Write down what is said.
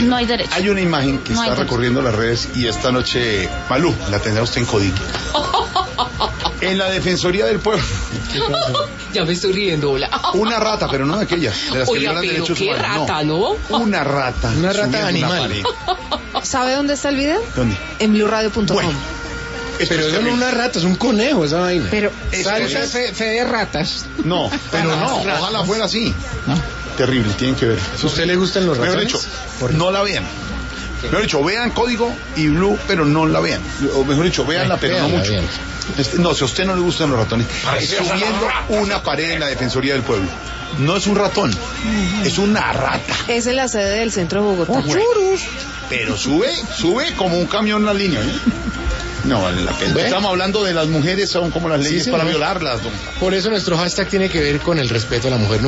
No hay derecho. Hay una imagen que No hay está derecho. recorriendo las redes y esta noche, Malú, la tendrá usted en Código. En la Defensoría del Pueblo, Ya me estoy riendo, hola. una rata, pero no de aquellas, de las que Oiga, violan pero derechos qué humanos. rata, ¿no? Una rata. Una rata subiendo animal. pared. ¿Sabe dónde está el video? ¿Dónde? En blueradio.com. Bueno, esto Pero es eso no es terrible. una rata, es un conejo esa vaina. Pero Esto es- Fe de ratas. No, pero no, ojalá fuera así. Terrible, tienen que ver. ¿A usted le gustan los Mejor ratones? dicho, no la vean. Mejor dicho, vean Código y Blue, pero no la vean. O mejor dicho, véanla, pero no Véanla, mucho. véanla. No, si a usted no le gustan los ratones, subiendo una pared en la Defensoría del Pueblo. No es un ratón, es una rata. es en la sede del centro de Bogotá. Pero sube como un camión en la línea, ¿eh? No vale la pena. ¿Ve? Estamos hablando de las mujeres, son como las leyes Sí, para señor. violarlas, don. Por eso nuestro hashtag tiene que ver con el respeto a la mujer.